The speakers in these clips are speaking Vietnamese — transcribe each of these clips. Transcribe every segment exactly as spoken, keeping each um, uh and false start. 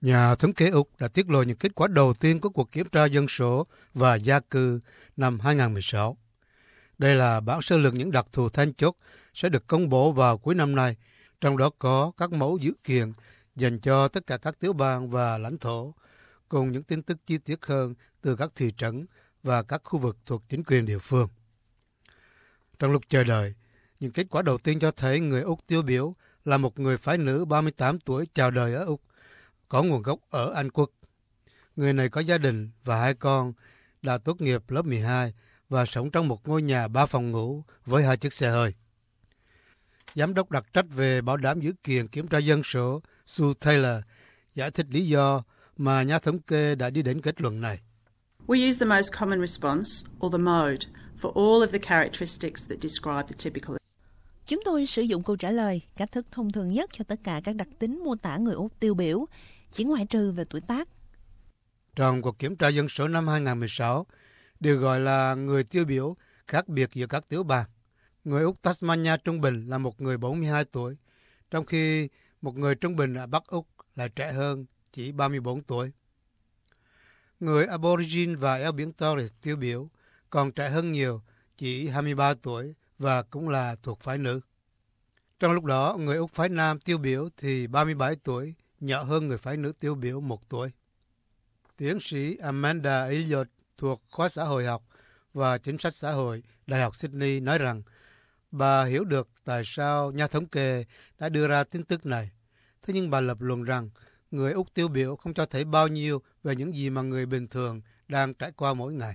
Nhà thống kê Úc đã tiết lộ những kết quả đầu tiên của cuộc kiểm tra dân số và gia cư năm hai không một sáu. Đây là bảng sơ lược những đặc thù then chốt sẽ được công bố vào cuối năm nay, trong đó có các mẫu dữ kiện dành cho tất cả các tiểu bang và lãnh thổ, cùng những tin tức chi tiết hơn từ các thị trấn và các khu vực thuộc chính quyền địa phương. Trong lúc chờ đợi, những kết quả đầu tiên cho thấy người Úc tiêu biểu là một người phái nữ ba mươi tám tuổi chào đời ở Úc, có nguồn gốc ở Anh Quốc. Người này có gia đình và hai con, đã tốt nghiệp lớp mười hai và sống trong một ngôi nhà ba phòng ngủ với hai chiếc xe hơi. Giám đốc đặc trách về bảo đảm dữ kiện kiểm tra dân số Sue Taylor giải thích lý do mà nhà thống kê đã đi đến kết luận này. We use the most common response, or the mode, for all of the characteristics that describe the typical. Chúng tôi sử dụng câu trả lời, cách thức thông thường nhất cho tất cả các đặc tính mô tả người Úc tiêu biểu, chỉ ngoại trừ về tuổi tác. Trong cuộc kiểm tra dân số năm hai không một sáu, được gọi là người tiêu biểu khác biệt giữa các tiểu bang. Người Úc Tasmania trung bình là một người bốn mươi hai tuổi, trong khi một người trung bình ở Bắc Úc lại trẻ hơn, chỉ ba mươi bốn tuổi. Người Aborigine và eo biển Torres tiêu biểu còn trẻ hơn nhiều, chỉ hai mươi ba tuổi và cũng là thuộc phái nữ. Trong lúc đó, người Úc phái nam tiêu biểu thì ba mươi bảy tuổi, nhỏ hơn người phái nữ tiêu biểu một tuổi. Tiến sĩ Amanda Elliot thuộc khóa xã hội học và chính sách xã hội Đại học Sydney nói rằng bà hiểu được tại sao nhà thống kê đã đưa ra tin tức này. Thế nhưng bà lập luận rằng người Úc tiêu biểu không cho thấy bao nhiêu về những gì mà người bình thường đang trải qua mỗi ngày.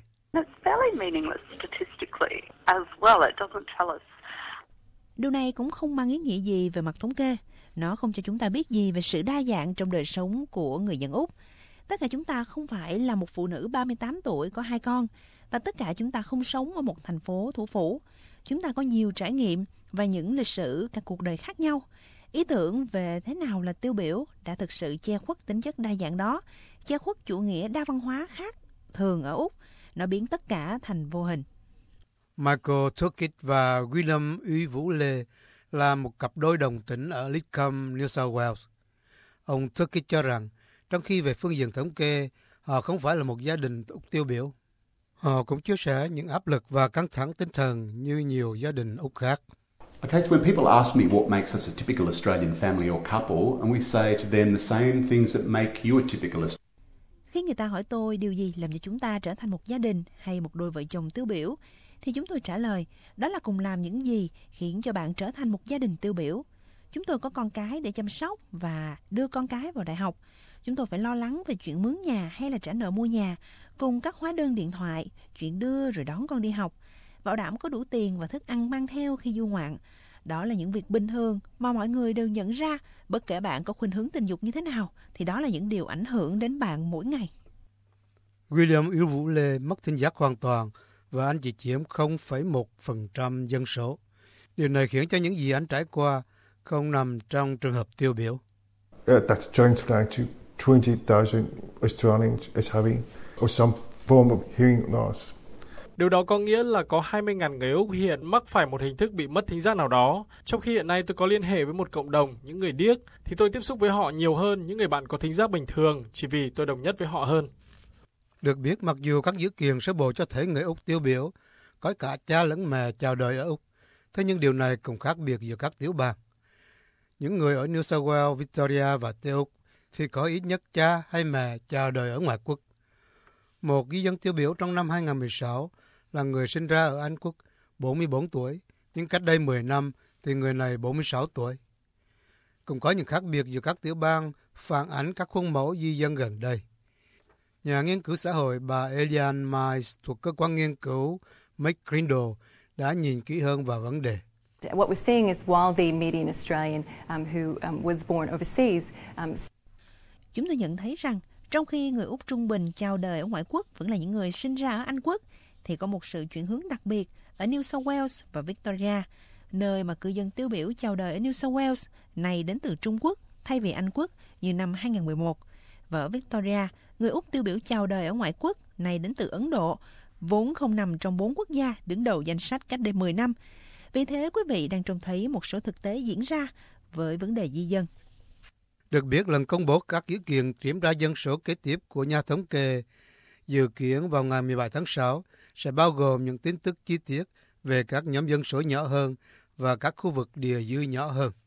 Điều này cũng không mang ý nghĩa gì về mặt thống kê. Nó không cho chúng ta biết gì về sự đa dạng trong đời sống của người dân Úc. Tất cả chúng ta không phải là một phụ nữ ba mươi tám tuổi có hai con, và tất cả chúng ta không sống ở một thành phố thủ phủ. Chúng ta có nhiều trải nghiệm và những lịch sử các cuộc đời khác nhau. Ý tưởng về thế nào là tiêu biểu đã thực sự che khuất tính chất đa dạng đó, che khuất chủ nghĩa đa văn hóa khác thường ở Úc. Nó biến tất cả thành vô hình. Michael Turkitt và William Uy Vũ Lê là một cặp đôi đồng tính ở Lidcombe, New South Wales. Ông Turkitt cho rằng, trong khi về phương diện thống kê, họ không phải là một gia đình Úc tiêu biểu. Họ cũng chia sẻ những áp lực và căng thẳng tinh thần như nhiều gia đình Úc khác. Okay, so when people ask me what makes us a typical Australian family or couple, and we say to them the same things that make you a typical Australian. Khi người ta hỏi tôi điều gì làm cho chúng ta trở thành một gia đình hay một đôi vợ chồng tiêu biểu, thì chúng tôi trả lời, đó là cùng làm những gì khiến cho bạn trở thành một gia đình tiêu biểu. Chúng tôi có con cái để chăm sóc và đưa con cái vào đại học. Chúng tôi phải lo lắng về chuyện mướn nhà hay là trả nợ mua nhà, cùng các hóa đơn điện thoại, chuyện đưa rồi đón con đi học, bảo đảm có đủ tiền và thức ăn mang theo khi du ngoạn. Đó là những việc bình thường mà mọi người đều nhận ra, bất kể bạn có khuynh hướng tình dục như thế nào, thì đó là những điều ảnh hưởng đến bạn mỗi ngày. William Yếu Vũ Lê mất thính giác hoàn toàn và anh chỉ chiếm không phẩy một phần trăm dân số. Điều này khiến cho những gì anh trải qua không nằm trong trường hợp tiêu biểu. Uh, that's translated to twenty thousand Australians as having or some form of hearing loss. Điều đó có nghĩa là có hai mươi nghìn người Úc hiện mắc phải một hình thức bị mất thính giác nào đó. Trong khi hiện nay tôi có liên hệ với một cộng đồng, những người điếc, thì tôi tiếp xúc với họ nhiều hơn những người bạn có thính giác bình thường, chỉ vì tôi đồng nhất với họ hơn. Được biết, mặc dù các dữ kiện sơ bộ cho thấy người Úc tiêu biểu có cả cha lẫn mẹ chào đời ở Úc, thế nhưng điều này cũng khác biệt giữa các tiểu bang. Những người ở New South Wales, Victoria và Tây Úc thì có ít nhất cha hay mẹ chào đời ở ngoại quốc. Một ghi dân tiêu biểu trong năm hai không một sáu là người sinh ra ở Anh Quốc, bốn mươi bốn tuổi, nhưng cách đây mười năm thì người này bốn mươi sáu tuổi. Cũng có những khác biệt giữa các tiểu bang phản ánh các khuôn mẫu di dân gần đây. Nhà nghiên cứu xã hội bà Eliane Miles thuộc cơ quan nghiên cứu McCrindle đã nhìn kỹ hơn vào vấn đề. What we're seeing is while the median Australian um, who um, was born overseas. Um... Chúng tôi nhận thấy rằng trong khi người Úc trung bình chào đời ở ngoại quốc vẫn là những người sinh ra ở Anh Quốc, thì có một sự chuyển hướng đặc biệt ở New South Wales và Victoria, nơi mà cư dân tiêu biểu chào đời ở New South Wales này đến từ Trung Quốc thay vì Anh Quốc như năm hai không một một. Và ở Victoria, người Úc tiêu biểu chào đời ở ngoại quốc này đến từ Ấn Độ, vốn không nằm trong bốn quốc gia đứng đầu danh sách cách đây mười năm. Vì thế, quý vị đang trông thấy một số thực tế diễn ra với vấn đề di dân. Được biết, lần công bố các dữ kiện kiểm tra dân số kế tiếp của nhà thống kê dự kiến vào ngày mười bảy tháng sáu sẽ bao gồm những tin tức chi tiết về các nhóm dân số nhỏ hơn và các khu vực địa dư nhỏ hơn.